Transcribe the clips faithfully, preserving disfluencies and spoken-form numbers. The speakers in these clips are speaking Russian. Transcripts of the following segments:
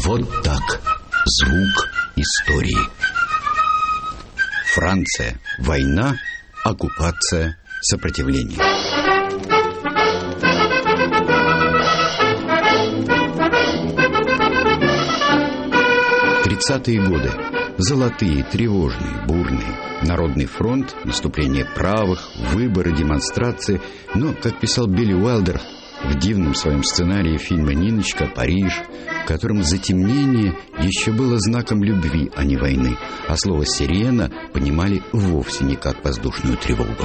Вот так. Звук истории. Франция. Война, оккупация, сопротивление. Тридцатые годы. Золотые, тревожные, бурные. Народный фронт, наступление правых, выборы, демонстрации. Но, как писал Билли Уайлдер в дивном своем сценарии фильма «Ниночка», Париж, в котором затемнение еще было знаком любви, а не войны, а слово «сирена» понимали вовсе не как воздушную тревогу.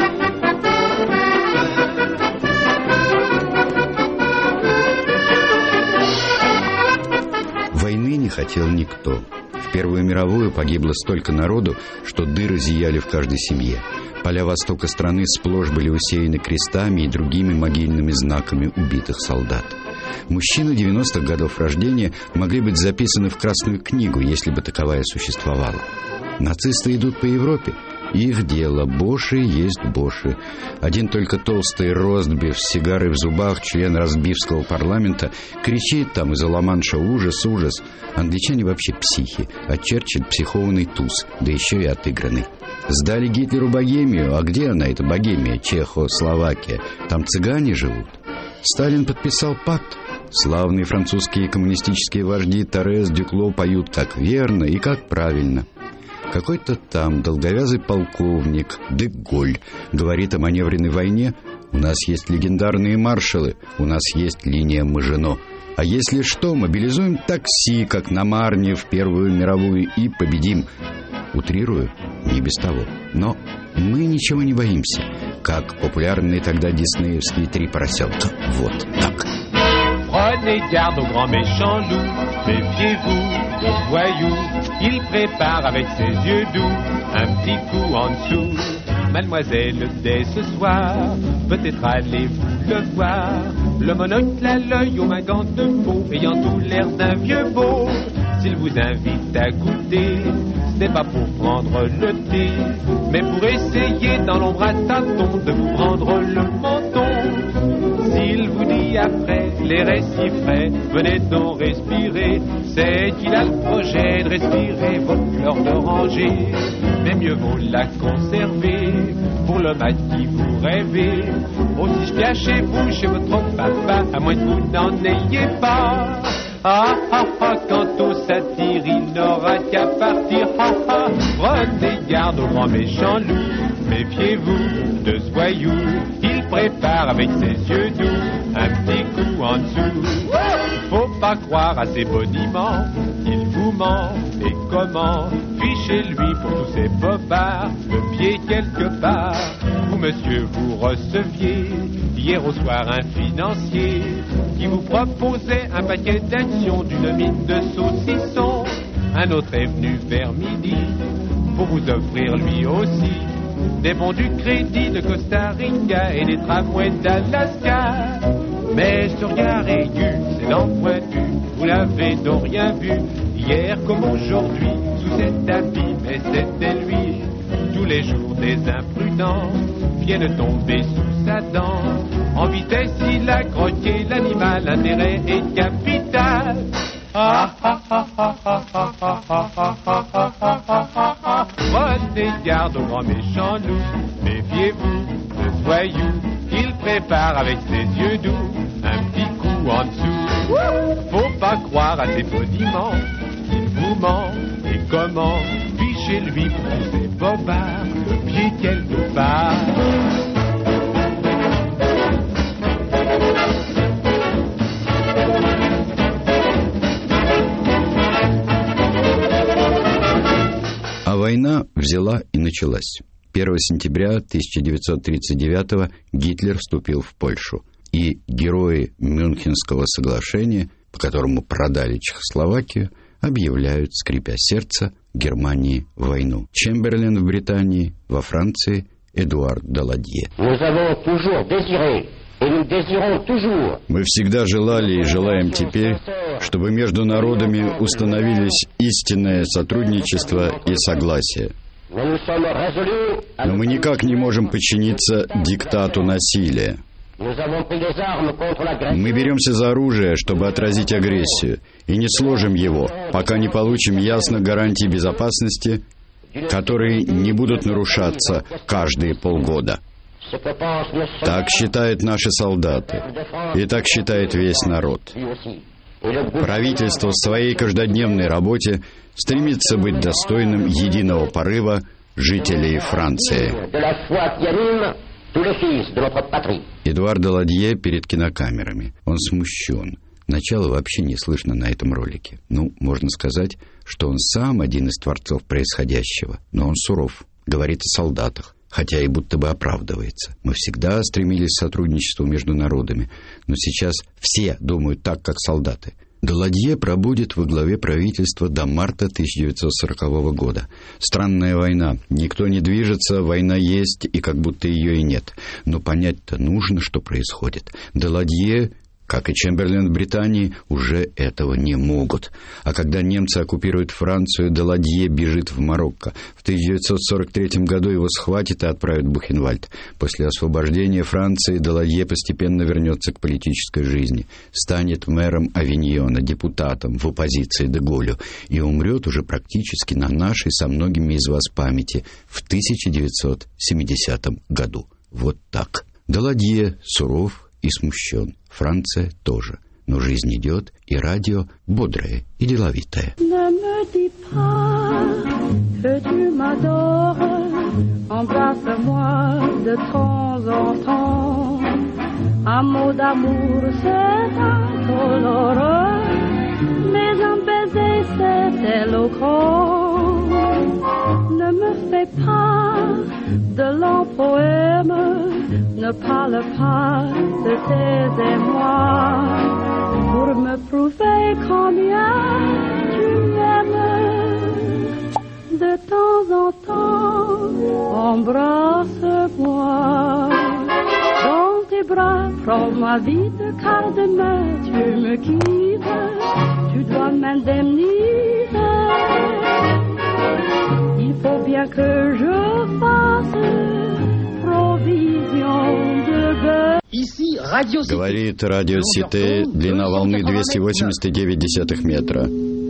Войны не хотел никто. В Первую мировую погибло столько народу, что дыры зияли в каждой семье. Поля востока страны сплошь были усеяны крестами и другими могильными знаками убитых солдат. Мужчины девяностых годов рождения могли быть записаны в Красную книгу, если бы таковая существовала. Нацисты идут по Европе. Их дело. Боши есть боши. Один только толстый Ростбиф с сигарой в зубах, член Ростбифского парламента, кричит там из-за Ла-Манша: ужас, ужас. Англичане вообще психи, а Черчилль психованный туз, да еще и отыгранный. Сдали Гитлеру Богемию. А где она, эта Богемия? Чехословакия. Там цыгане живут. Сталин подписал пакт. Славные французские коммунистические вожди Торрес, Дюкло поют как верно и как правильно. Какой-то там долговязый полковник де Голь говорит о маневренной войне: у нас есть легендарные маршалы, у нас есть линия Мажино. А если что, мобилизуем такси, как на Марне в Первую мировую, и победим. Утрирую, не без того. Но мы ничего не боимся, как популярные тогда диснеевские «Три поросенка». Вот так. Prenez garde au grand méchant loup, méfiez-vous de voyou, il prépare avec ses yeux doux un petit coup en dessous. Mademoiselle, dès ce soir, peut-être allez-vous le voir, le monocle à l'œil aux mains gants de peau, ayant tout l'air d'un vieux beau. S'il vous invite à goûter, ce n'est pas pour prendre le thé, mais pour essayer dans l'ombre à tâtons de vous prendre le menton. S'il vous dit après les récits frais, venez donc respirer, c'est qu'il a le projet de respirer votre fleur d'oranger. Mais mieux vaut la conserver pour le mat qui vous rêvez. Aussi je viens chez vous, chez votre papa, à moins que vous n'en ayez pas. Ah ah ah, quant au satire, il n'aura qu'à partir. Ah ah, prenez garde au grand méchant loup, méfiez-vous de ce voyou. Il prépare avec ses yeux doux un petit coup en dessous. Faut pas croire à ses boniments, il vous ment. Et comment? Fichez-lui pour tous ces bobards le pied quelque part. Vous, monsieur, vous receviez hier au soir un financier qui vous proposait un paquet d'actions d'une mine de saucissons. Un autre est venu vers midi pour vous offrir lui aussi des bons du crédit de Costa Rica et des tramways d'Alaska. Mais ce regard aigu, c'est l'empointu, vous n'avez donc rien vu, hier comme aujourd'hui, sous cet habit, mais c'était lui. Tous les jours des imprudents viennent tomber sous sa dent. En vitesse, il a croqué l'animal, intérêt et capital. Ah ah ah ah ah ah ah ah ah ah ah ah ah. Prenez garde au grand méchant loup, méfiez-vous de ce voyou. Il prépare avec ses yeux doux un petit coup en dessous. Faut pas croire à ses boniments, il vous ment. Et comment? Fichez-lui pour tous ces bobards le pied quelque part. А война взяла и началась. первого сентября тысяча девятьсот тридцать девятого Гитлер вступил в Польшу. И герои Мюнхенского соглашения, по которому продали Чехословакию, объявляют, скрипя сердце, Германии войну. Чемберлен в Британии, во Франции Эдуард Даладье. Мы всегда желали и желаем теперь, чтобы между народами установились истинное сотрудничество и согласие. Но мы никак не можем подчиниться диктату насилия. Мы беремся за оружие, чтобы отразить агрессию, и не сложим его, пока не получим ясно гарантии безопасности, которые не будут нарушаться каждые полгода. Так считают наши солдаты, и так считает весь народ. Правительство в своей каждодневной работе стремится быть достойным единого порыва жителей Франции. Эдуард Даладье перед кинокамерами. Он смущен. Начало вообще не слышно на этом ролике. Ну, можно сказать, что он сам один из творцов происходящего, но он суров, говорит о солдатах, хотя и будто бы оправдывается. Мы всегда стремились к сотрудничеству между народами, но сейчас все думают так, как солдаты. Даладье пробудет во главе правительства до марта тысяча девятьсот сорокового года. Странная война. Никто не движется, война есть, и как будто ее и нет. Но понять-то нужно, что происходит. Даладье, как и Чемберлен в Британии, уже этого не могут. А когда немцы оккупируют Францию, Даладье бежит в Марокко. В тысяча девятьсот сорок третьем году его схватят и отправят в Бухенвальд. После освобождения Франции Даладье постепенно вернется к политической жизни. Станет мэром Авиньона, депутатом в оппозиции де Голлю. И умрет уже практически на нашей со многими из вас памяти в тысяча девятьсот семидесятом году. Вот так. Даладье суров и смущен. Франция тоже. Но жизнь идет, и радио бодрое и деловитое. Ne me dis pas que tu m'adores, embrasse-moi de temps en temps. Un mot d'amour c'est incolore, mais un baiser c'est éloquent. Ne me fais pas de longs poèmes, ne parle pas de tes émois, pour me prouver combien tu m'aimes. De temps en temps, embrasse-moi. Dans tes bras, prends-moi vite, car demain tu me quittes. Tu dois m'indemniser. Il faut bien que je fasse provision de beurre. Говорит радио Сите, длина волны двести восемьдесят девять десятых метра.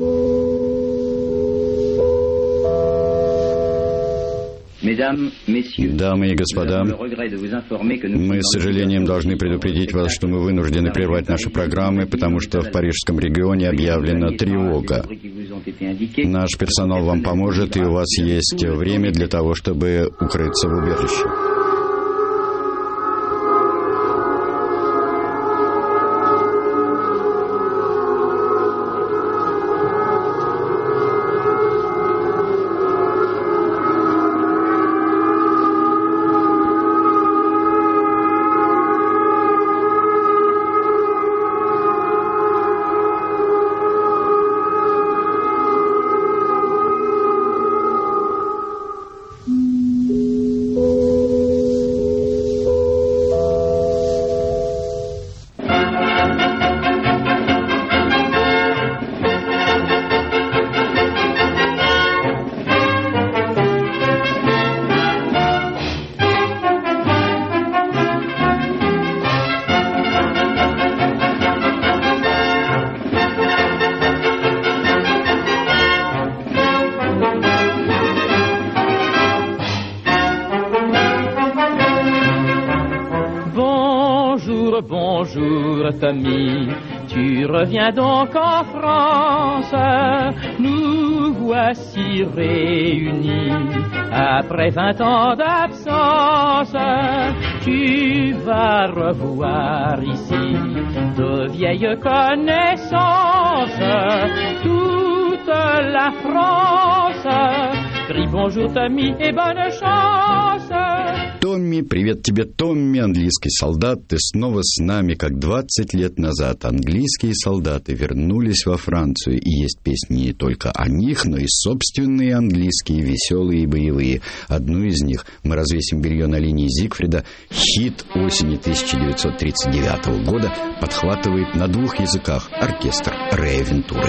Дамы и господа, мы с сожалением должны предупредить вас, что мы вынуждены прервать наши программы, потому что в парижском регионе объявлена тревога. Наш персонал вам поможет, и у вас есть время для того, чтобы укрыться в убежище. Bonjour Tommy, tu reviens donc en France. Nous voici réunis après vingt ans d'absence. Tu vas revoir ici de vieilles connaissances. Toute la France crie bonjour Tommy et bonne chance. Томми, привет тебе, Томми, английский солдат, ты снова с нами, как двадцать лет назад. Английские солдаты вернулись во Францию, и есть песни не только о них, но и собственные английские, веселые и боевые. Одну из них «Мы развесим белье на линии Зигфрида», хит осени тысяча девятьсот тридцать девятого года, подхватывает на двух языках оркестр Рея Вентуры.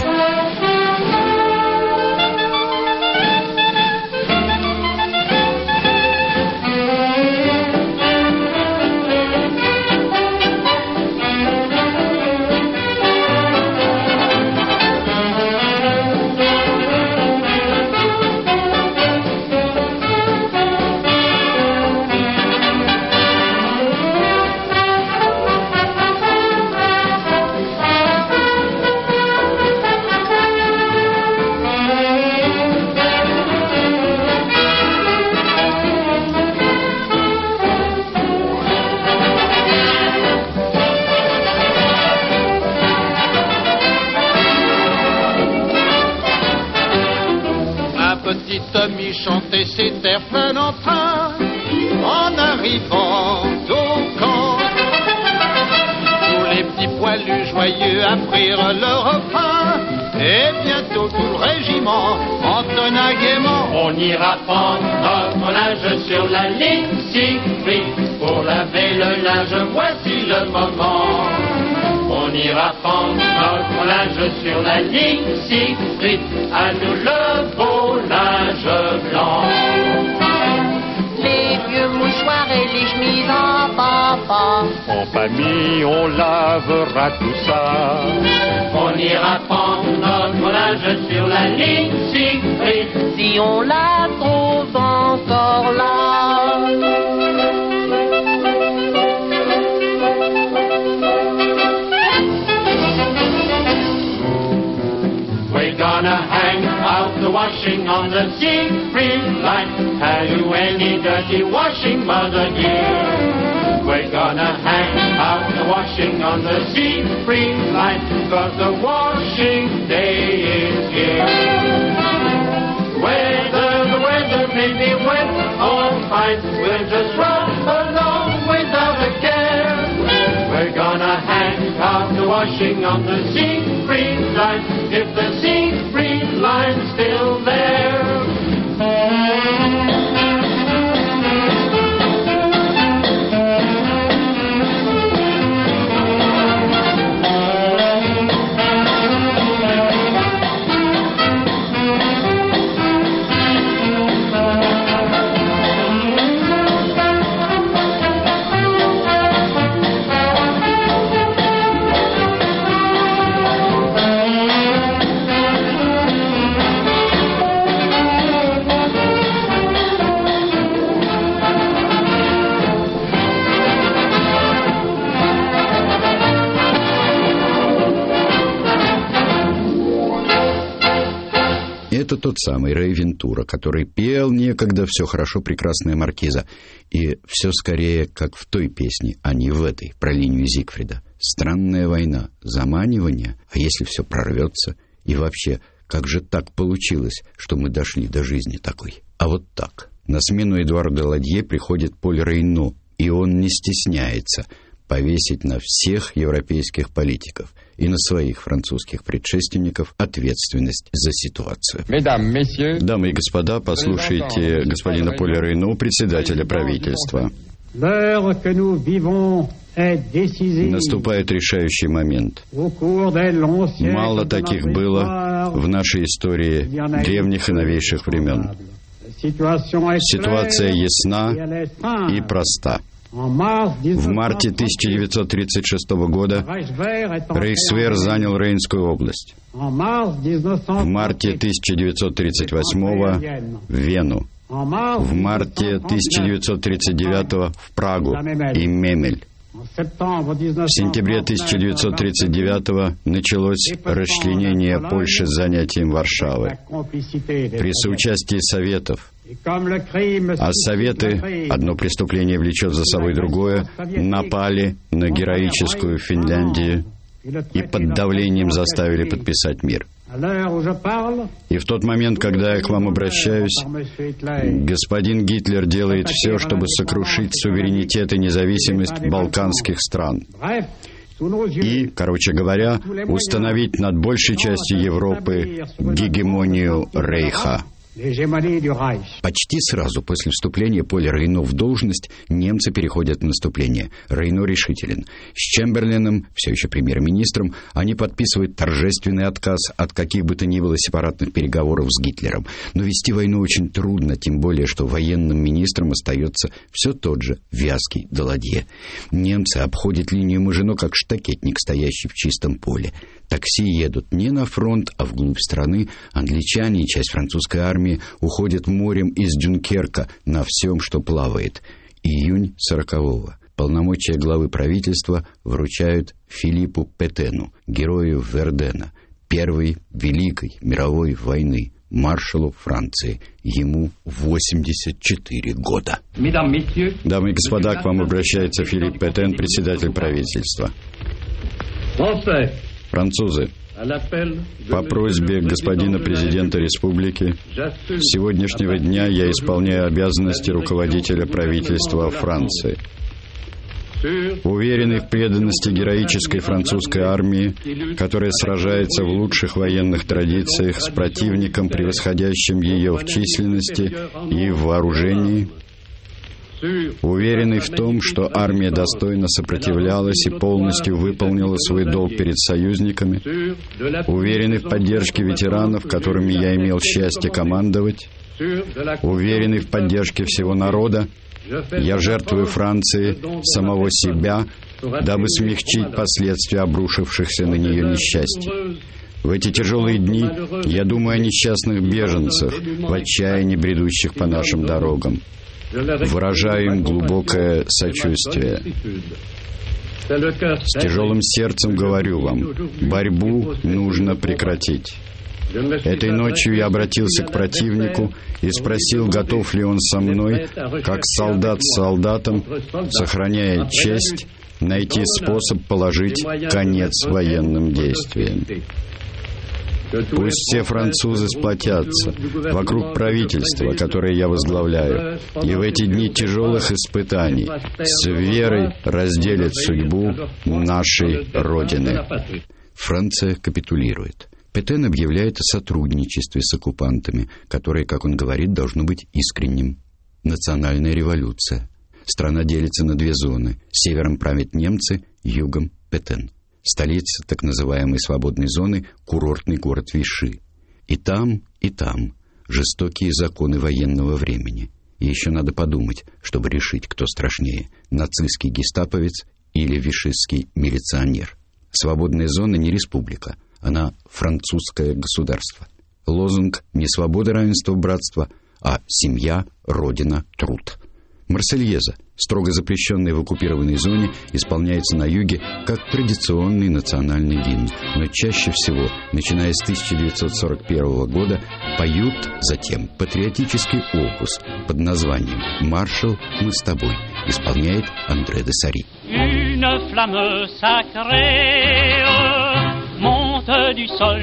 lui chanter ses terres plein en train en arrivant au camp. Tous les petits poilus joyeux apprirent le refrain et bientôt tout le régiment entonna gaiement. On ira prendre notre linge sur la ligne Siegfried pour laver le linge, voici le moment. On ira prendre notre linge sur la ligne Siegfried, à nous le beau linge blanc. Les vieux mouchoirs et les chemises en papa. En famille, on lavera tout ça. On ira prendre notre linge sur la ligne Siegfried, si on la trouve encore là. We're gonna hang out the washing on the Siegfried line. Have you any dirty washing, mother dear? We're gonna hang out the washing on the Siegfried line, 'cause the washing day is here. Whether the weather may be wet or fine, we'll just run along without a care. We're gonna hang out the washing on the Siegfried line, if the Siegfried line's still there. Это тот самый Рэй Вентура, который пел некогда «Все хорошо, прекрасная маркиза». И все скорее, как в той песне, а не в этой, про линию Зигфрида. Странная война, заманивание, а если все прорвется? И вообще, как же так получилось, что мы дошли до жизни такой? А вот так. На смену Эдуарду Даладье приходит Поль Рейно, и он не стесняется повесить на всех европейских политиков и на своих французских предшественников ответственность за ситуацию. Дамы и господа, послушайте господина Поля Рейно, председателя правительства. Наступает решающий момент. Мало таких было в нашей истории древних и новейших времен. Ситуация ясна и проста. В марте тысяча девятьсот тридцать шестого года Рейхсвер занял Рейнскую область. В марте тысяча девятьсот тридцать восьмого – Вену. В марте тысяча девятьсот тридцать девятого – в Прагу и Мемель. В сентябре тысяча девятьсот тридцать девятого началось расчленение Польши с занятием Варшавы при соучастии Советов. А Советы, одно преступление влечет за собой другое, напали на героическую Финляндию и под давлением заставили подписать мир. И в тот момент, когда я к вам обращаюсь, господин Гитлер делает все, чтобы сокрушить суверенитет и независимость балканских стран. И, короче говоря, установить над большей частью Европы гегемонию Рейха. Почти сразу после вступления Поля Рейно в должность немцы переходят в наступление. Рейно решителен. С Чемберленом, все еще премьер-министром, они подписывают торжественный отказ от каких бы то ни было сепаратных переговоров с Гитлером. Но вести войну очень трудно, тем более, что военным министром остается все тот же вязкий Даладье. Немцы обходят линию Мажино как штакетник, стоящий в чистом поле. Такси едут не на фронт, а вглубь страны. Англичане и часть французской армии уходят морем из Дюнкерка на всем, что плавает. Июнь сорокового. Полномочия главы правительства вручают Филиппу Петену, герою Вердена, первой Великой мировой войны, маршалу Франции. Ему восемьдесят четыре года. Дамы и господа, к вам обращается Филипп Петен, председатель правительства. Французы, По просьбе господина президента республики, с сегодняшнего дня я исполняю обязанности руководителя правительства Франции. Уверенный в преданности героической французской армии, которая сражается в лучших военных традициях с противником, превосходящим ее в численности и в вооружении, уверенный в том, что армия достойно сопротивлялась и полностью выполнила свой долг перед союзниками, уверенный в поддержке ветеранов, которыми я имел счастье командовать, уверенный в поддержке всего народа, я жертвую Франции самого себя, дабы смягчить последствия обрушившихся на нее несчастий. В эти тяжелые дни я думаю о несчастных беженцах, в отчаянии бредущих по нашим дорогам. Выражаю им глубокое сочувствие. С тяжелым сердцем говорю вам, борьбу нужно прекратить. Этой ночью я обратился к противнику и спросил, готов ли он со мной, как солдат с солдатом, сохраняя честь, найти способ положить конец военным действиям. Пусть все французы сплотятся вокруг правительства, которое я возглавляю, и в эти дни тяжелых испытаний с верой разделят судьбу нашей Родины. Франция капитулирует. Петен объявляет о сотрудничестве с оккупантами, которое, как он говорит, должно быть искренним. Национальная революция. Страна делится на две зоны. Севером правят немцы, югом – Петен. Столица так называемой свободной зоны – курортный город Виши. И там, и там жестокие законы военного времени. И еще надо подумать, чтобы решить, кто страшнее – нацистский гестаповец или вишистский милиционер. Свободная зона не республика, она французское государство. Лозунг не свобода, равенство, братство, а семья, родина, труд. Марсельеза, строго запрещенная в оккупированной зоне, исполняется на юге как традиционный национальный гимн, но чаще всего, начиная с тысяча девятьсот сорок первого года, поют затем патриотический опус под названием «Маршал, мы с тобой», исполняет Андре де Сари. Une flamme sacrée monte du sol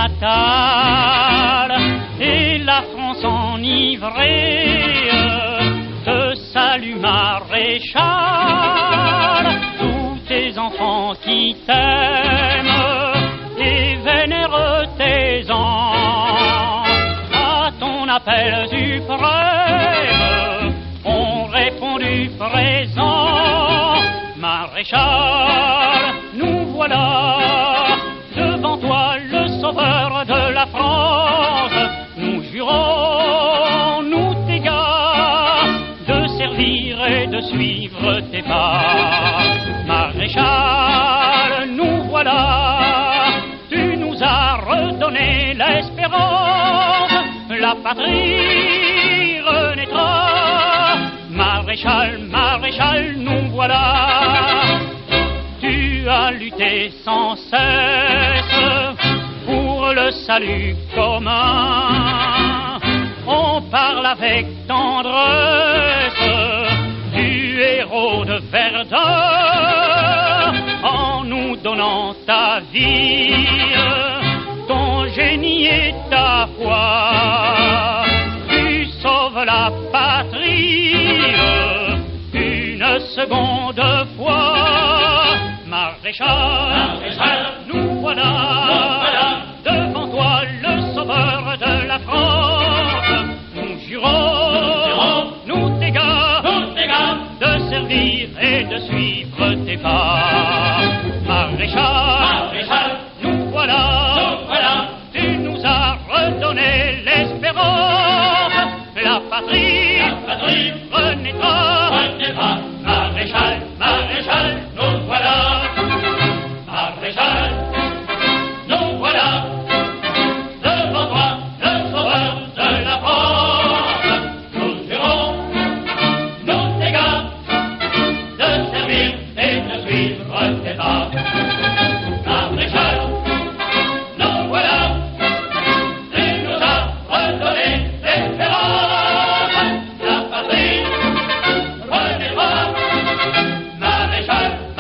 natal et la France enivrée te salue maréchal, tous tes enfants qui t'aiment et vénèrent tes ans. À ton appel suprême, on répondu présent. Maréchal, nous voilà, devant toi le sauveur de la France. Nous jurons, nous tes gars, de servir et de suivre tes pas. Maréchal, nous voilà, tu nous as redonné l'espérance, la patrie renaîtra. Maréchal, maréchal, nous voilà, tu as lutté sans cesse pour le salut commun. On parle avec tendresse du héros de Verdun, en nous donnant ta vie, ton génie et ta foi. Tu sauves la patrie une seconde fois. Maréchal, Maréchal, nous voilà, nous voilà, devant toi le sauveur de la France. Nous jurons, nous, jurons, nous tes gars, nous tes gars, de servir et de suivre tes pas. Maréchal, Maréchal, nous voilà, nous voilà, tu nous as redonné l'espérance, la patrie, la patrie renaîtra, renaîtra. Maréchal, maréchal, nous voilà, maréchal, nous voilà, devant toi, le sauveur de la France. Nous jurons, nous tes gars, de servir et de suivre tes pas. Maréchal, nous voilà, tu nous as redonné l'espérance, la patrie renaîtra. Maréchal,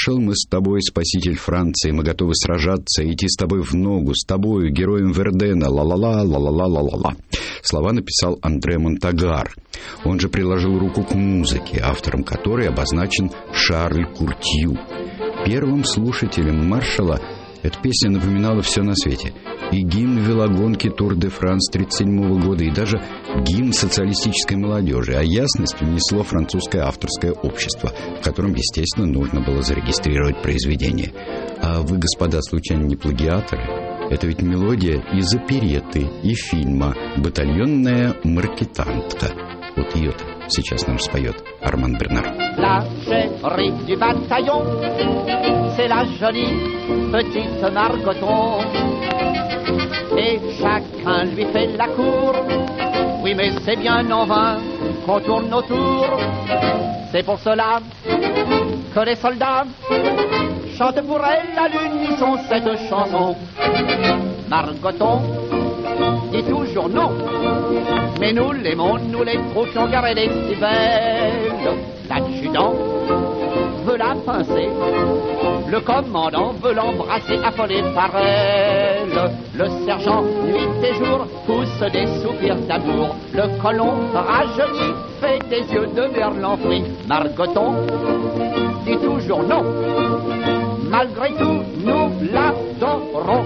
Маршал, мы с тобой, спаситель Франции, мы готовы сражаться, идти с тобой в ногу, с тобою, героем Вердена, ла-ла-ла, ла-ла-ла, ла-ла-ла». Слова написал Андре Монтагар. Он же приложил руку к музыке, автором которой обозначен Шарль Куртью. Первым слушателем маршала эта песня напоминала все на свете. И гимн велогонки Тур-де-Франс тридцать седьмого года, и даже гимн социалистической молодежи. А ясность внесло французское авторское общество, в котором, естественно, нужно было зарегистрировать произведение. А вы, господа, случайно не плагиаторы? Это ведь мелодия из оперетты и фильма «Батальонная маркетантка». Вот ее-то сейчас нам споет Арман Бернар. La chérie du bataillon, c'est la jolie petite Margoton. Et chacun lui fait la cour. Oui, mais c'est bien en vain qu'on tourne autour. C'est pour cela que les soldats chantent pour elle à l'unisson cette chanson. Margoton dit toujours non, mais nous l'aimons, nous les trouvions car elle est si belle. L'adjudant veut la pincer, le commandant veut l'embrasser, affolé par elle. Le sergent, nuit et jour, pousse des soupirs d'amour. Le colon, rajeuni, fait des yeux de merlan fruit. Margoton dit toujours non, malgré tout, nous l'adorons.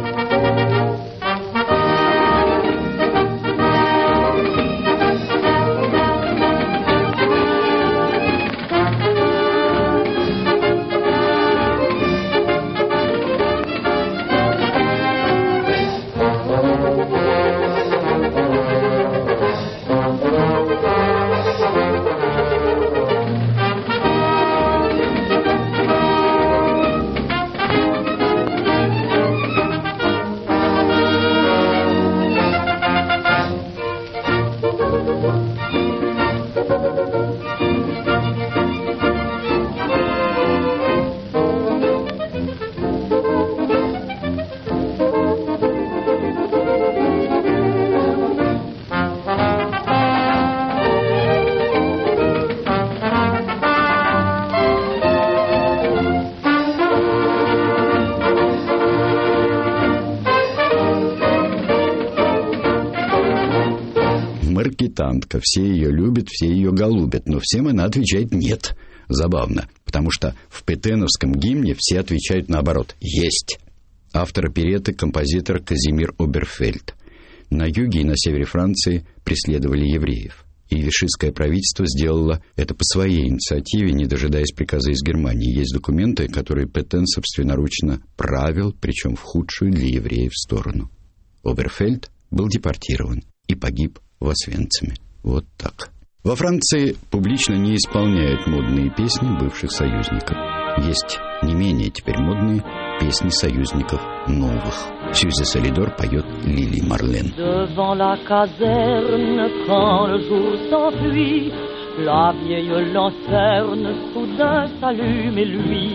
Маркетантка. Все ее любят, все ее голубят, но всем она отвечает «нет». Забавно, потому что в петеновском гимне все отвечают наоборот «есть». Автор оперетты — композитор Казимир Оберфельд. На юге и на севере Франции преследовали евреев. И вишистское правительство сделало это по своей инициативе, не дожидаясь приказа из Германии. Есть документы, которые Петен собственноручно правил, причем в худшую для евреев сторону. Оберфельд был депортирован и погиб в Освенциме. Вот так. Во Франции публично не исполняют модные песни бывших союзников. Есть не менее теперь модные песни союзников новых. Сьюзи Солидор поет Лили Марлен. Devant la caserne, quand le jour s'enfuit, la vieille lanterne soudain s'allume et lui.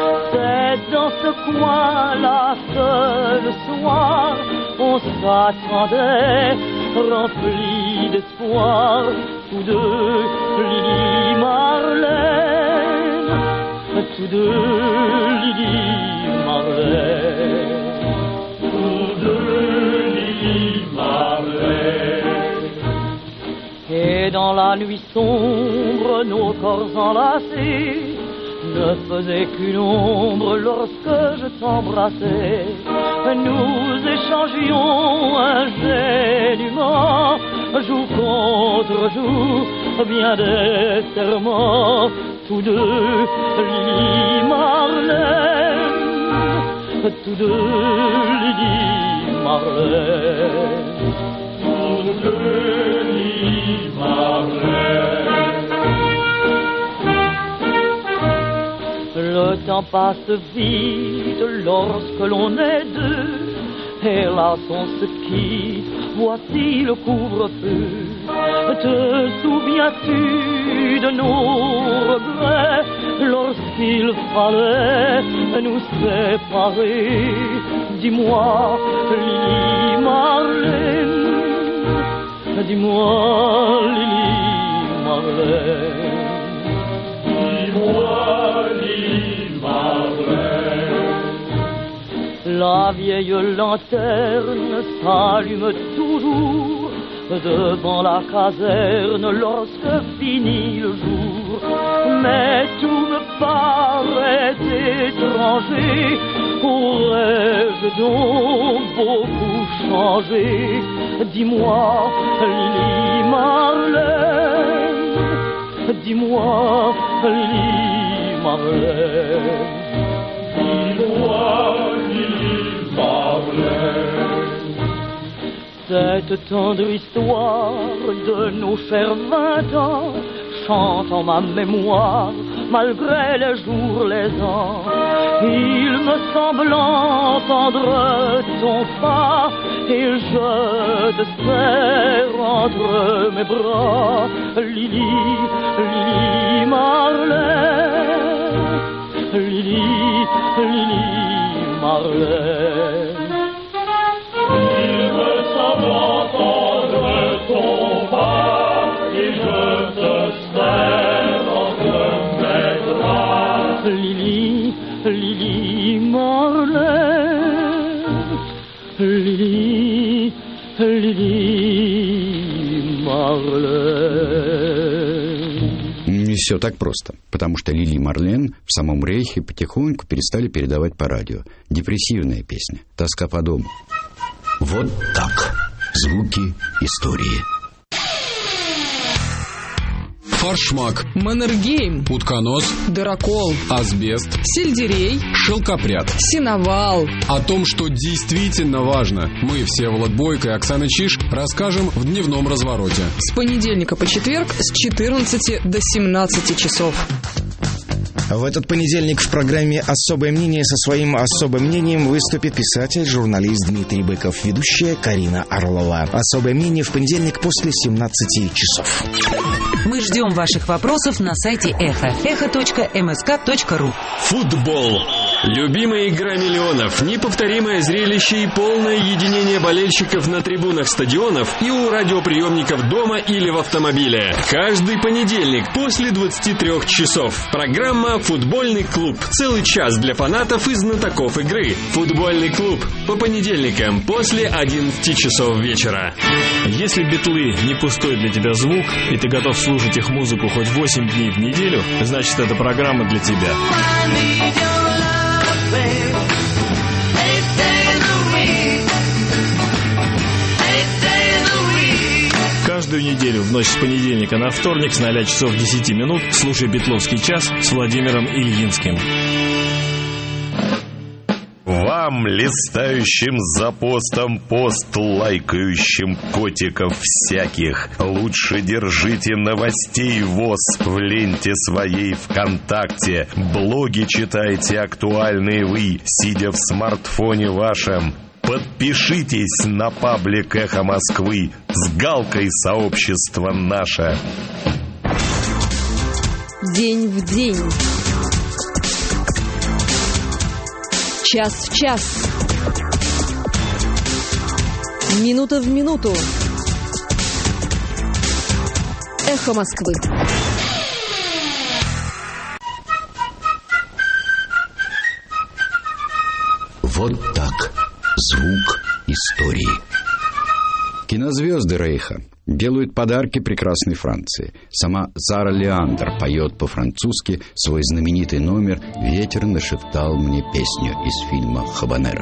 C'est dans ce coin-là que le soir, on s'attendait, rempli d'espoir, tous deux, Lili Marlène, tous deux, Lili Marlène, tous deux, Lili Marlène. Et dans la nuit sombre, nos corps enlacés ne faisaient qu'une ombre lorsque je t'embrassais. Nous échangions ingénument, jour contre jour, bien des serments, tous deux, Lili Marlène, tous deux, Lili Marlène, tous deux, Lili Marlène. Le temps passe vite lorsque l'on est deux, hélas on se quitte, voici le couvre-feu. Te souviens-tu de nos regrets lorsqu'il fallait nous séparer? Dis-moi, Lili Marlène, dis-moi, Lili Marlène, dis-moi, Lili Marlène. La vieille lanterne s'allume toujours devant la caserne lorsque finit le jour. Mais tout me paraît étranger, aurais-je donc beaucoup changé? Dis-moi, Lily Marlène, dis-moi, Lily Marlène, dis-moi, Lily Marlène. Cette tendre histoire de nos chers vingt ans chante en ma mémoire, malgré les jours, les ans. Il me semble entendre ton pas, et je te serre entre mes bras. Lily, Lily Marlène, Lily, Lily Marlène. Il me semble entendre ton pas, et je te serre entre mes bras. Lily, Lily Marlène, Lily, Lily Marlène. Не все так просто, потому что Лили Марлен в самом Рейхе потихоньку перестали передавать по радио. Депрессивная песня, тоска по дому. Вот так. Звуки истории. Форшмак, Маннергейм, утконос, дырокол, асбест, сельдерей, шелкопряд. сеновал. О том, что действительно важно, мы, Всеволод Бойко и Оксана Чиж, расскажем в дневном развороте. С понедельника по четверг с четырнадцати до семнадцати часов. В этот понедельник в программе «Особое мнение» со своим особым мнением выступит писатель, журналист Дмитрий Быков, ведущая Карина Орлова. Особое мнение в понедельник после семнадцати часов. Мы ждем ваших вопросов на сайте Эхо. эхо точка эм эс ка точка ру. Футбол. Любимая игра миллионов, неповторимое зрелище и полное единение болельщиков на трибунах стадионов и у радиоприемников дома или в автомобиле. Каждый понедельник после двадцати трёх часов. Программа «Футбольный клуб». Целый час для фанатов и знатоков игры. «Футбольный клуб» по понедельникам после одиннадцати часов вечера. Если битлы не пустой для тебя звук, и ты готов слушать их музыку хоть восемь дней в неделю, значит, эта программа для тебя. Каждую неделю в ночь с понедельника на вторник с ноля часов десяти минут слушай «Битловский час» с Владимиром Ильинским. Вам, листающим за постом пост, лайкающим котиков всяких, лучше держите новостей ВОС в ленте своей ВКонтакте. Блоги читайте актуальные вы, сидя в смартфоне вашем. Подпишитесь на паблик «Эхо Москвы» с галкой «Сообщество наше». День в день. Час в час. Минута в минуту. Эхо Москвы. Вот так. Звук истории. Кинозвезды Рейха делают подарки прекрасной Франции. Сама Зара Леандр поет по-французски свой знаменитый номер «Ветер нашептал мне песню» из фильма «Хабанера».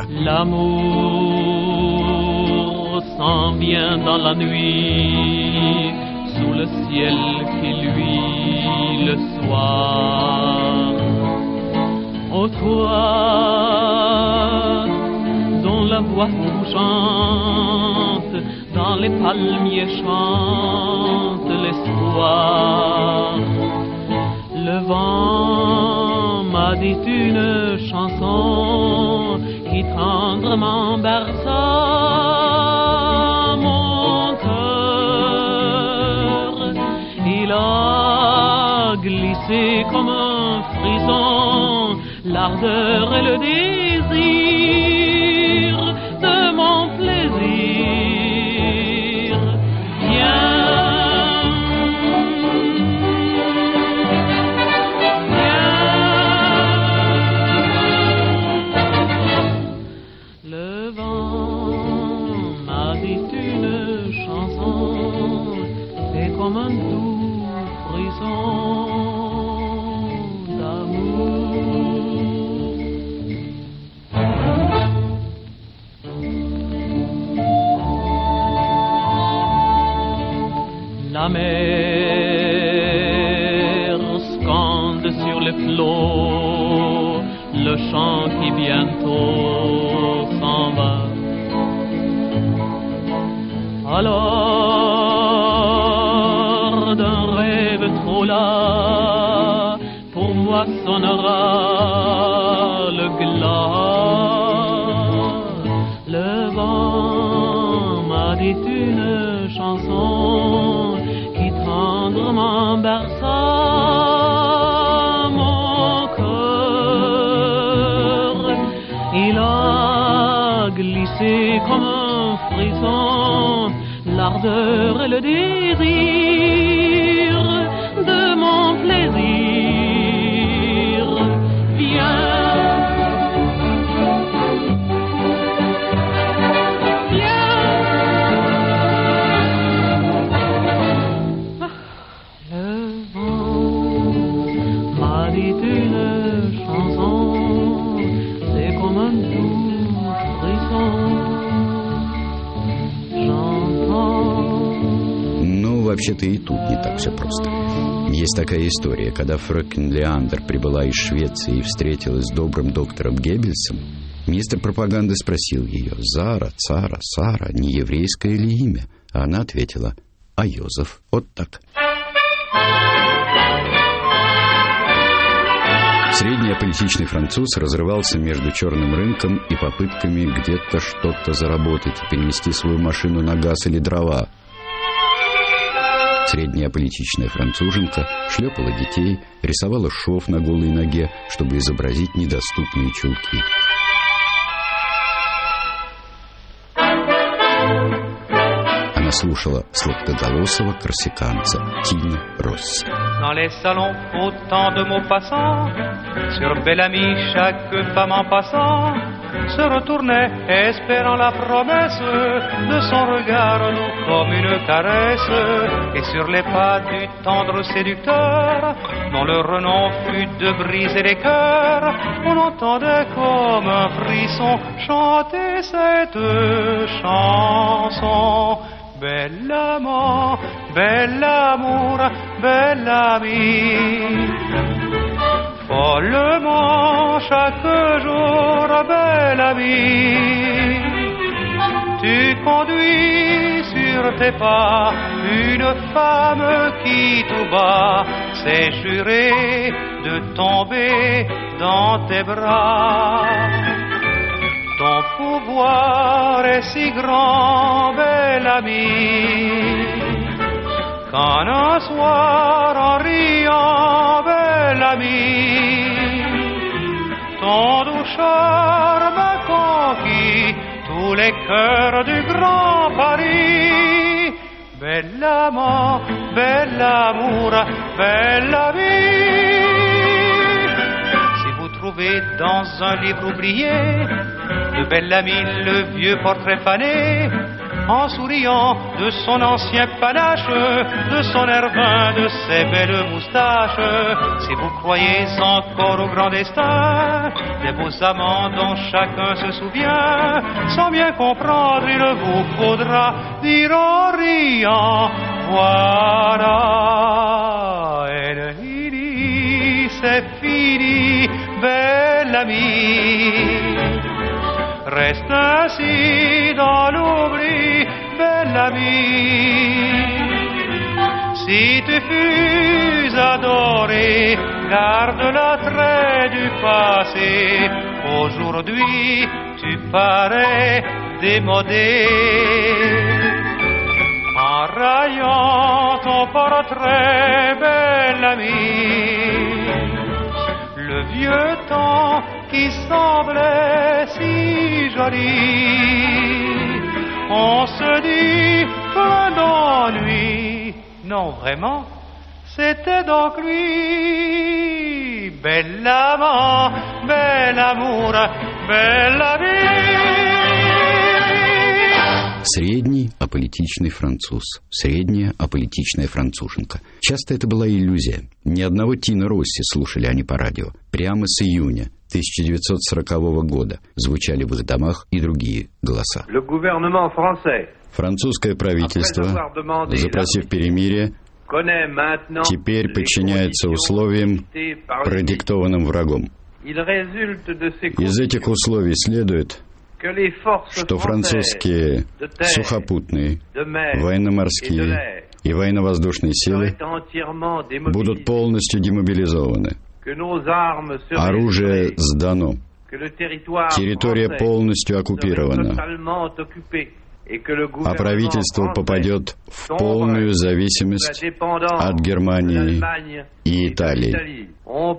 L'amour s'en vient dans la nuit, sous le ciel qui luit le soir. Ô toi, dont la voix touchante dans les palmiers chante l'espoir. Le vent m'a dit une chanson qui tendrement berça mon cœur. Il a glissé comme un frisson l'ardeur et le désir de mon plaisir. Viens, viens, comme un doux frisson d'amour. La mer scande sur les flots le chant qui bientôt s'en va. Alors d'un rêve trop là, pour moi sonnera le glas. Le vent m'a dit une chanson qui tendrement berça mon cœur. Il a glissé comme un frisson l'ardeur et le désir de mon plaisir. Viens, viens. Le vent m'a dit une chanson, c'est comme un doux frisson. Вообще-то и тут не так все просто. Есть такая история, когда фрöken Леандр прибыла из Швеции и встретилась с добрым доктором Геббельсом, министр пропаганды спросил ее: «Зара, Цара, Сара, не еврейское ли имя?» А она ответила: «А Йозеф?» Вот так. Среднеаполитичный француз разрывался между черным рынком и попытками где-то что-то заработать и перенести свою машину на газ или дрова. Средняя аполитичная француженка шлепала детей, рисовала шов на голой ноге, чтобы изобразить недоступные чулки. Она слушала сладкоголосого корсиканца Тино Росси. Dans les salons, autant de mots passants. Sur Bellamy, chaque femme en passant se retournait, espérant la promesse de son regard doux comme une caresse. Et sur les pas du tendre séducteur, dont le renom fut de briser les cœurs, on entendait comme un frisson chanter cette chanson. Bel amant, bel amour, bel ami, follement chaque jour, bel ami, tu conduis sur tes pas une femme qui tout bas s'est juré de tomber dans tes bras. Ton pouvoir est si grand, bel ami, qu'en un soir en riant, bel ami, ton doux charme a conquis tous les cœurs du grand Paris. Bel amant, bel amour, bel ami. Trouvé dans un livre oublié de Bellamy le vieux portrait fané, en souriant de son ancien panache, de son air vain, de ses belles moustaches. Si vous croyez encore au grand destin des beaux amants dont chacun se souvient, sans bien comprendre il vous faudra dire en riant: voilà, Enhidi, c'est fini, bel ami, reste ainsi dans l'oubli, bel ami. Si tu fus adoré, garde l'attrait du passé. Aujourd'hui, tu parais démodé. En raillant ton portrait, bel ami, le vieux temps qui semblait si joli, on se dit plein d'ennui. Non, vraiment, c'était donc lui. Bel amant, bel amour, belle vie. Средний средний аполитичный француз, средняя аполитичная француженка. Часто это была иллюзия. Ни одного Тино Росси слушали они по радио. Прямо с июня тысяча девятьсот сорокового года звучали в их домах и другие голоса. Французское правительство, запросив перемирие, теперь подчиняется условиям, продиктованным врагом. Из этих условий следует, что французские сухопутные, военно-морские и военно-воздушные силы будут полностью демобилизованы. Оружие сдано. Территория полностью оккупирована. А правительство попадет в полную зависимость от Германии и Италии.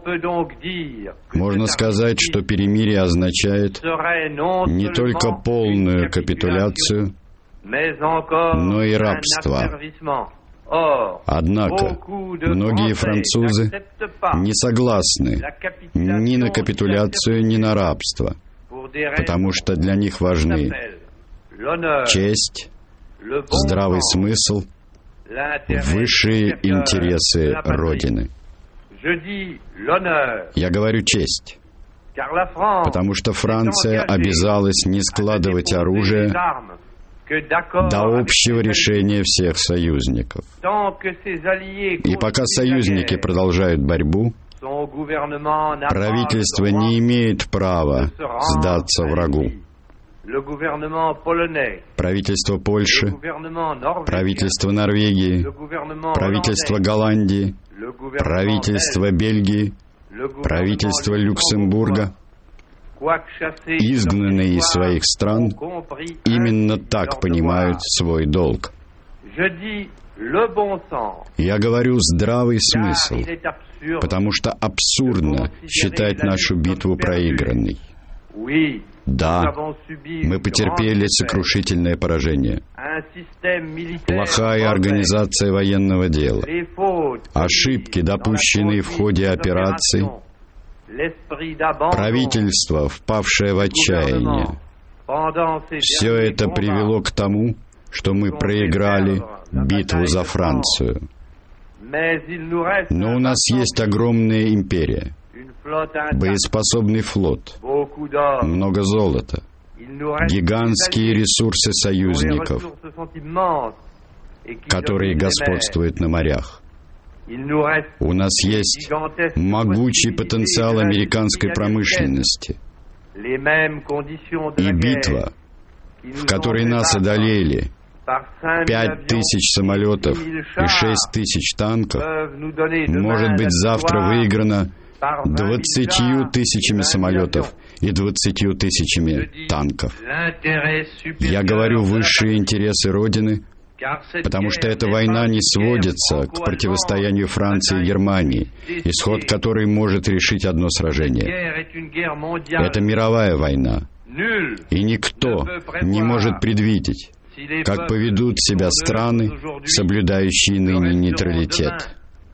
Можно сказать, что перемирие означает не только полную капитуляцию, но и рабство. Однако многие французы не согласны ни на капитуляцию, ни на рабство, потому что для них важны честь, здравый смысл, высшие интересы Родины. Я говорю честь, потому что Франция обязалась не складывать оружие до общего решения всех союзников. И пока союзники продолжают борьбу, правительство не имеет права сдаться врагу. Правительство Польши, правительство Норвегии, правительство Голландии, правительство Бельгии, правительство Люксембурга, изгнанные из своих стран, именно так понимают свой долг. Я говорю здравый смысл, потому что абсурдно считать нашу битву проигранной. Да, мы потерпели сокрушительное поражение. Плохая организация военного дела, ошибки, допущенные в ходе операций, правительство, впавшее в отчаяние. Все это привело к тому, что мы проиграли битву за Францию. Но у нас есть огромная империя, боеспособный флот, много золота, гигантские ресурсы союзников, которые господствуют на морях. У нас есть могучий потенциал американской промышленности. И битва, в которой нас одолели пять тысяч самолетов и шесть тысяч танков, может быть завтра выиграна двадцатью тысячами самолетов и двадцатью тысячами танков. Я говорю высшие интересы Родины, потому что эта война не сводится к противостоянию Франции и Германии, исход которой может решить одно сражение. Это мировая война, и никто не может предвидеть, как поведут себя страны, соблюдающие ныне нейтралитет.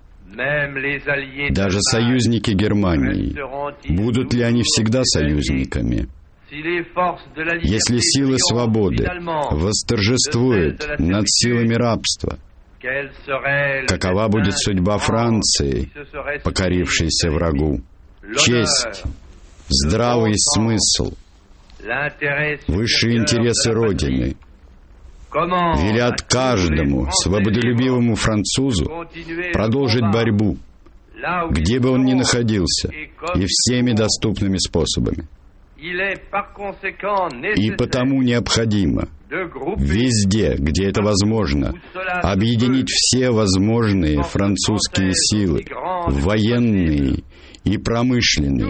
Даже союзники Германии, будут ли они всегда союзниками? Если силы свободы восторжествуют над силами рабства, какова будет судьба Франции, покорившейся врагу? Честь, здравый смысл, высшие интересы Родины велят каждому свободолюбивому французу продолжить борьбу, где бы он ни находился, и всеми доступными способами. И потому необходимо везде, где это возможно, объединить все возможные французские силы, военные и промышленные.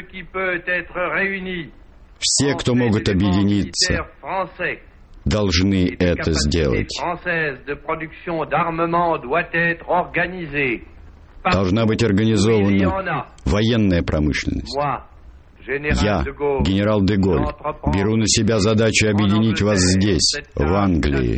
Все, кто могут объединиться, должны это сделать. Должна быть организована военная промышленность. Я, генерал де Голь, беру на себя задачу объединить вас здесь, в Англии.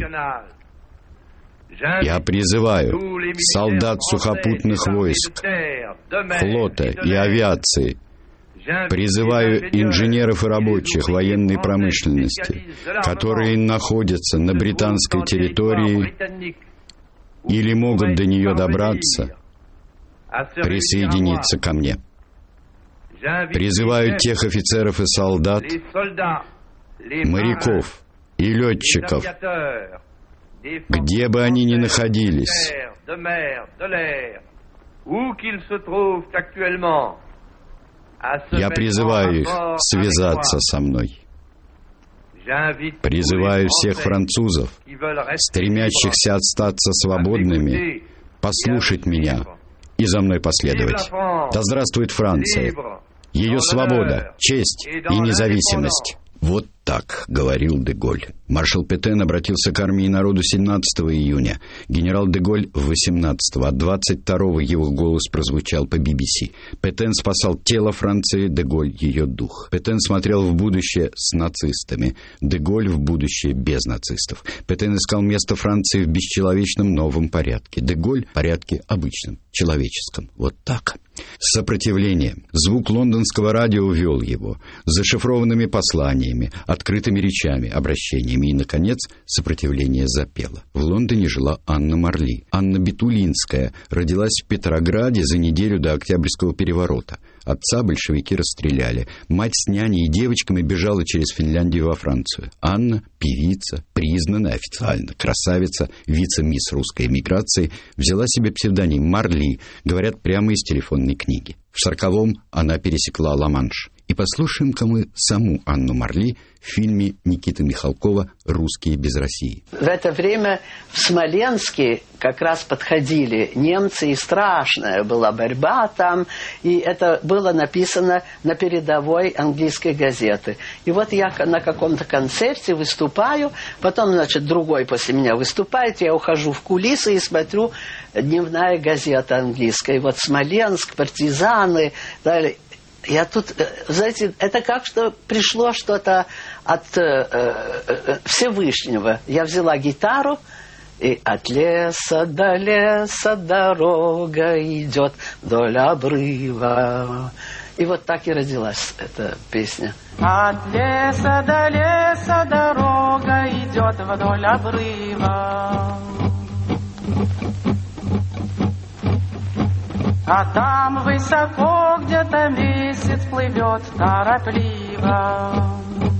Я призываю солдат сухопутных войск, флота и авиации Призываю инженеров и рабочих военной промышленности, которые находятся на британской территории или могут до нее добраться, присоединиться ко мне. Призываю тех офицеров и солдат, моряков и летчиков, где бы они ни находились, я призываю их связаться со мной. Призываю всех французов, стремящихся остаться свободными, послушать меня и за мной последовать. Да здравствует Франция! Ее свобода, честь и независимость. Вот так говорил де-Голь. Маршал Петен обратился к армии и народу семнадцатого июня, генерал де-Голь восемнадцатого, а двадцать второго его голос прозвучал по би би си. Петен спасал тело Франции, де-Голь ее дух. Петен смотрел в будущее с нацистами, де-Голь в будущее без нацистов. Петен искал место Франции в бесчеловечном новом порядке, де-Голь в порядке обычном, человеческом. Вот так. Сопротивление. Звук лондонского радио вел его, с зашифрованными посланиями, открытыми речами, обращениями, и, наконец, сопротивление запело. В Лондоне жила Анна Марли. Анна Бетулинская родилась в Петрограде за неделю до Октябрьского переворота. Отца большевики расстреляли. Мать с няней и девочками бежала через Финляндию во Францию. Анна, певица, признанная официально красавица, вице-мисс русской эмиграции, взяла себе псевдоним Марли, говорят, прямо из телефонной книги. В сороковом она пересекла Ла-Манш. И послушаем-ка мы саму Анну Марли в фильме Никиты Михалкова «Русские без России». В это время в Смоленске как раз подходили немцы, и страшная была борьба там, и это было написано на передовой английской газеты. И вот я на каком-то концерте выступаю, потом, значит, другой после меня выступает, я ухожу в кулисы и смотрю, дневная газета английская. И вот Смоленск, партизаны, далее. Я тут, знаете, это как что пришло что-то от э, э, Всевышнего. Я взяла гитару, и от леса до леса дорога идет вдоль обрыва. И вот так и родилась эта песня. От леса до леса дорога идет вдоль обрыва. А там высоко где-то месяц плывет торопливо.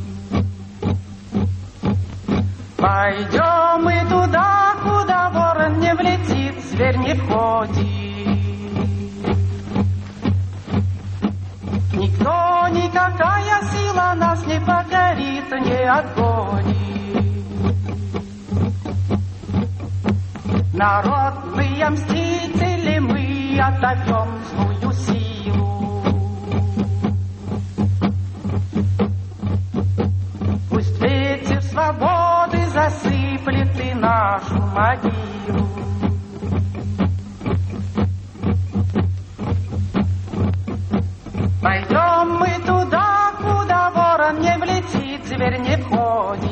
Пойдем мы туда, куда ворон не влетит, зверь не входит. Никто, никакая сила нас не покорит, не отгонит. Народные мстители мы отдаем злую силу. Пусть ветер свободы засыплет и нашу могилу. Пойдем мы туда, куда ворон не влетит, зверь не входит.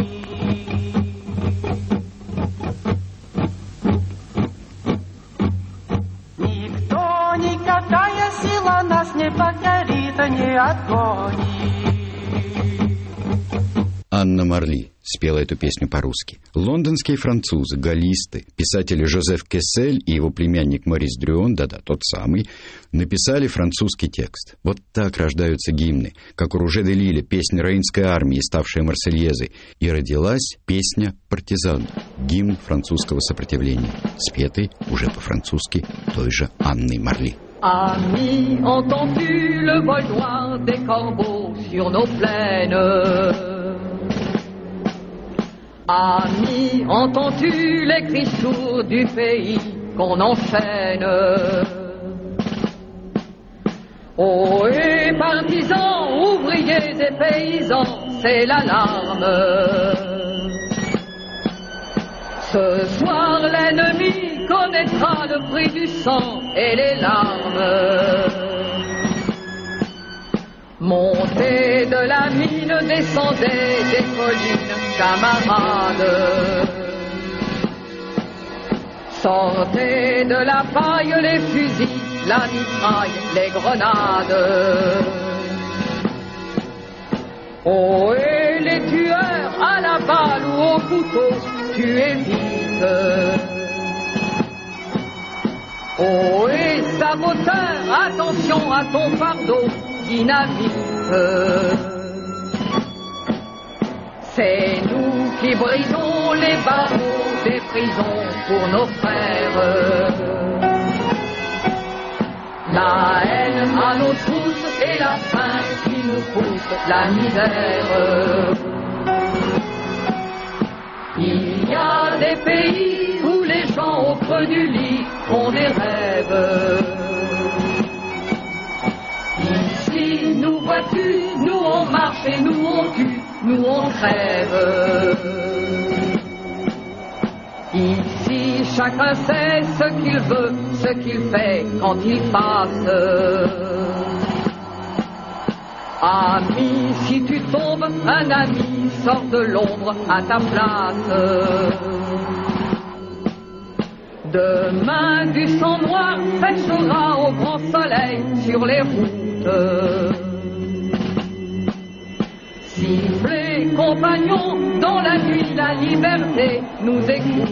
Никакая сила нас не покорит, не отгонит. Анна Марли спела эту песню по-русски. Лондонские французы, галлисты, писатели Жозеф Кессель и его племянник Морис Дрюон, да-да, тот самый, написали французский текст. Вот так рождаются гимны, как у Руже де Лиля, песня Рейнской армии, ставшая Марсельезой. И родилась песня «Партизан», гимн французского сопротивления, спетый уже по-французски той же Анной Марли. Amis, entends-tu le vol noir des corbeaux sur nos plaines? Amis, entends-tu les cris sourds du pays qu'on enchaîne? Oh, et partisans, ouvriers et paysans, c'est l'alarme. Ce soir, l'ennemi connaîtra le prix du sang et les larmes. Montez de la mine, descendez des collines, camarades. Sortez de la paille les fusils, la mitraille, les grenades. Oh, et les tueurs à la balle ou au couteau, tu évites. Oh, et saboteur, attention à ton fardeau, dynamite. C'est nous qui brisons les barreaux des prisons pour nos frères. La haine à nos trousses et la faim qui nous pousse la misère. Il y a des pays où les gens au creux du lit font des rêves. Ici, nous vois-tu, nous on marche et nous on tue, nous on crève. Ici, chacun sait ce qu'il veut, ce qu'il fait quand il passe. Ami, si tu tombes, un ami sort de l'ombre à ta place. Demain, du sang noir pêchera au grand soleil sur les routes. Sifflez, compagnons, dans la nuit la liberté nous écoute.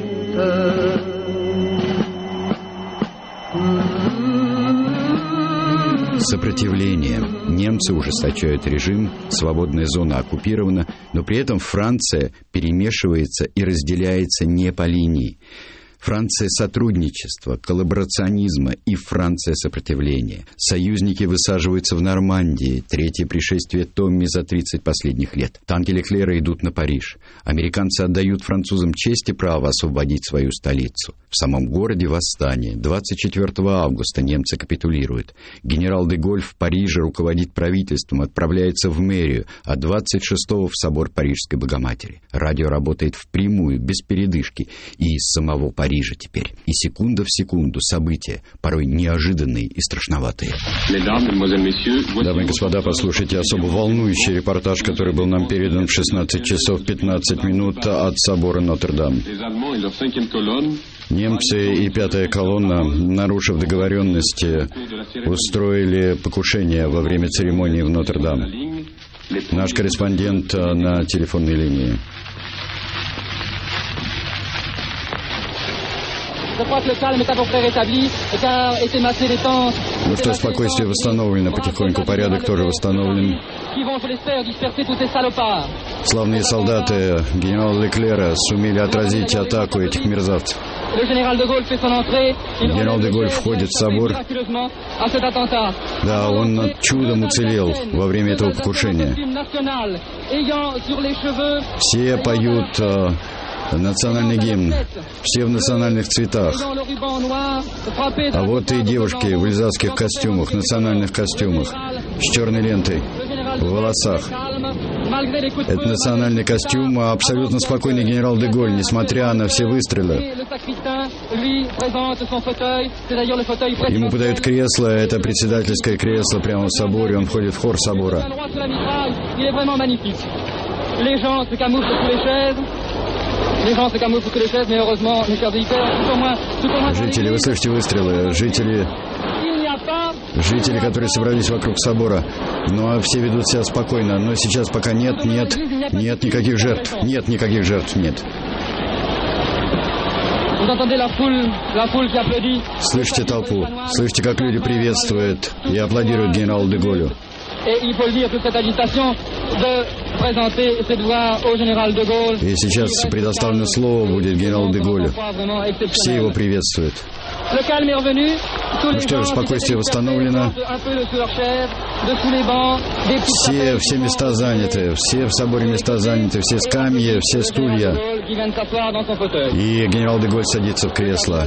Сопротивление. Немцы ужесточают режим, свободная зона оккупирована, но при этом Франция перемешивается и разделяется не по линии. Франция сотрудничества, коллаборационизма и Франция сопротивления. Союзники высаживаются в Нормандии, третье пришествие Томми за тридцать последних лет. Танки Леклера идут на Париж. Американцы отдают французам честь и право освободить свою столицу. В самом городе восстание. двадцать четвёртого августа немцы капитулируют. Генерал де Голль в Париже руководит правительством, отправляется в мэрию, а двадцать шестого в собор Парижской Богоматери. Радио работает впрямую, без передышки, и из самого Парижа. Парижа теперь. И секунда в секунду события, порой неожиданные и страшноватые. Дамы и господа, послушайте особо волнующий репортаж, который был нам передан в шестнадцать часов пятнадцать минут от собора Нотр-Дам. Немцы и пятая колонна, нарушив договоренности, устроили покушение во время церемонии в Нотр-Дам. Наш корреспондент на телефонной линии. Ну что, спокойствие восстановлено потихоньку, порядок тоже восстановлен. Славные солдаты генерала Леклера сумели отразить атаку этих мерзавцев. Генерал де Голль входит в собор. Да, он чудом уцелел во время этого покушения. Все поют национальный гимн, все в национальных цветах. А вот и девушки в эльзасских костюмах, национальных костюмах, с черной лентой в волосах. Это национальный костюм, а абсолютно спокойный генерал де Голль, несмотря на все выстрелы. Ему подают кресло, это председательское кресло прямо в соборе, он входит в хор собора. Жители, вы слышите выстрелы, жители, жители, которые собрались вокруг собора, ну а все ведут себя спокойно, но сейчас пока нет, нет, нет никаких жертв, нет никаких жертв, нет. Слышите толпу, слышите, как люди приветствуют и аплодируют генералу де Голлю. И сейчас предоставлено слово будет генералу де Голлю. Все его приветствуют. Ну что ж, спокойствие восстановлено. Все, все места заняты, все в соборе места заняты, все скамьи, все стулья. И генерал де Голль садится в кресло.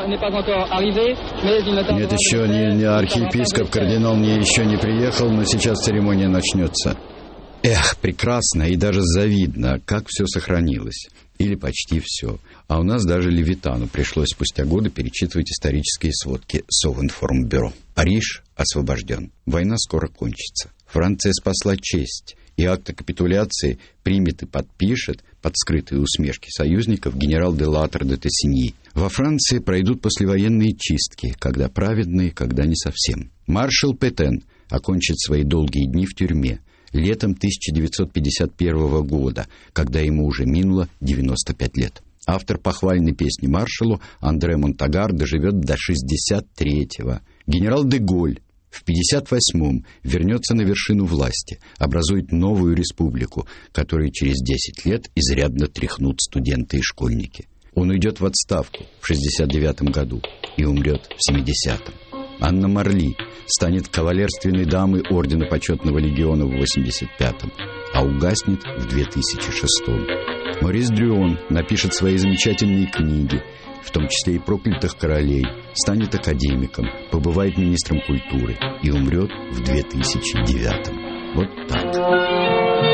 Нет, еще не, не архиепископ, кардинал не, еще не приехал, но сейчас церемония начнется. Эх, прекрасно и даже завидно, как все сохранилось. Или почти все. А у нас даже Левитану пришлось спустя годы перечитывать исторические сводки Совинформбюро. Париж освобожден. Война скоро кончится. Франция спасла честь. И акты капитуляции примет и подпишет под скрытые усмешки союзников генерал де Латр де Тессиньи. Во Франции пройдут послевоенные чистки, когда праведные, когда не совсем. Маршал Петен окончит свои долгие дни в тюрьме. летом тысяча девятьсот пятьдесят первого года, когда ему уже минуло девяносто пять лет. Автор похвальной песни маршалу Андре Монтагар доживет до шестьдесят третьего. Генерал де Голль в пятьдесят восьмом вернется на вершину власти, образует новую республику, которую через десять лет изрядно тряхнут студенты и школьники. Он уйдет в отставку в шестьдесят девятом году и умрет в семидесятом. Анна Марли станет кавалерственной дамой Ордена Почетного Легиона в восемьдесят пятом, а угаснет в две тысячи шестом. Морис Дрюон напишет свои замечательные книги, в том числе и «Проклятых королей», станет академиком, побывает министром культуры и умрет в две тысячи девятом. Вот так.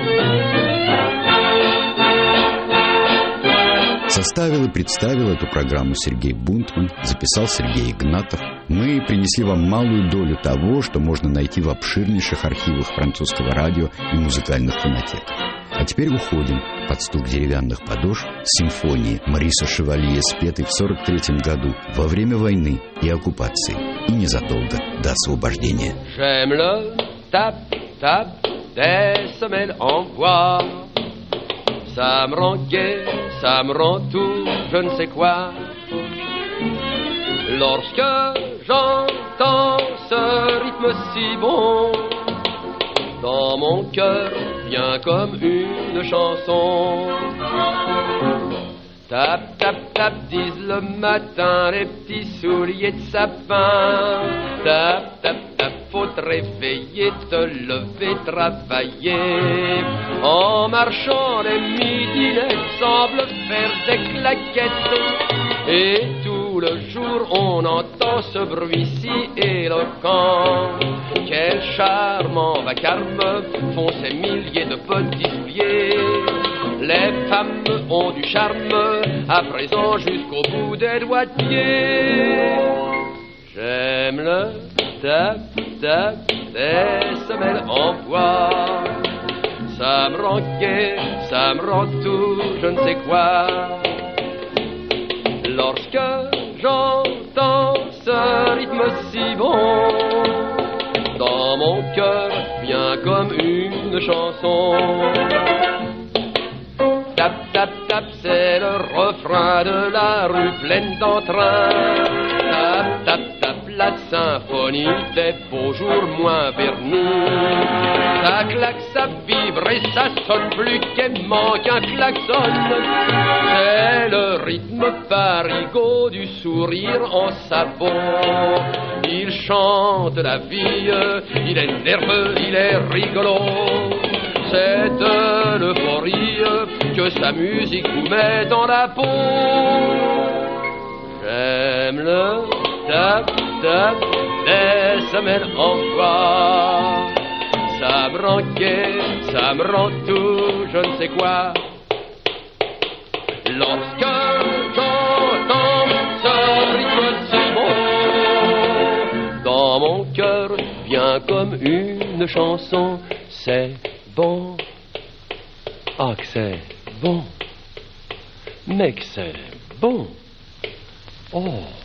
Составил и представил эту программу Сергей Бунтман, записал Сергей Игнатов. Мы принесли вам малую долю того, что можно найти в обширнейших архивах французского радио и музыкальных фонотек. А теперь уходим под стук деревянных подошв с симфонии Мариса Шевалье, спетой в сорок третьем году во время войны и оккупации, и незадолго до освобождения. J'aime le tap tap des semelles en bois. Ça me rend gai, ça me rend tout, je ne sais quoi. Lorsque j'entends ce rythme si bon, dans mon cœur vient comme une chanson. Tap, tap, tap, disent le matin les petits souliers de sapin. Tap, tap, tap, faut te réveiller, te lever, travailler. En marchant, les midinettes semblent faire des claquettes. Et tout le jour, on entend ce bruit si éloquent. Quel charmant vacarme font ces milliers de petits pieds. Les femmes ont du charme, à présent jusqu'au bout des doigts de pied. J'aime le tap, tap des semelles en bois. Ça me rend gai, ça me rend tout, je ne sais quoi. Lorsque j'entends ce rythme si bon, dans mon cœur vient comme une chanson. Tap, tap, tap, c'est le refrain de la rue pleine d'entrain. Tap, tap, tap, la symphonie des beaux jours moins vernis. Ça claque, ça vibre et ça sonne plus gaiement qu'un klaxon. C'est le rythme parigot du sourire en savon. Il chante la vie, il est nerveux, il est rigolo. C'est de l'euphorie que sa musique vous met dans la peau. J'aime le tap, tap des semelles en bois. Ça me rend gai, ça me rend tout, je ne sais quoi. Lorsque j'entends ce rythme si bon, dans mon cœur vient comme une chanson. C'est bon, ah que c'est bon, mais que c'est bon, oh.